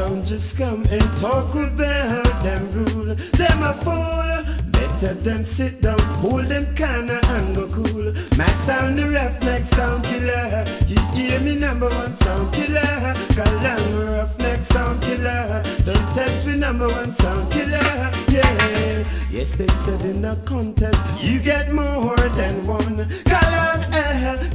sound just come and talk about them rule. Them a fool. Better them sit down, hold them corner and go cool. My sound the Roughneck sound killer. You hear me number one sound killer. Galang Roughneck sound killer. Don't test me number one sound killer. Yeah. Yes, they said in a contest you get more than one. Galang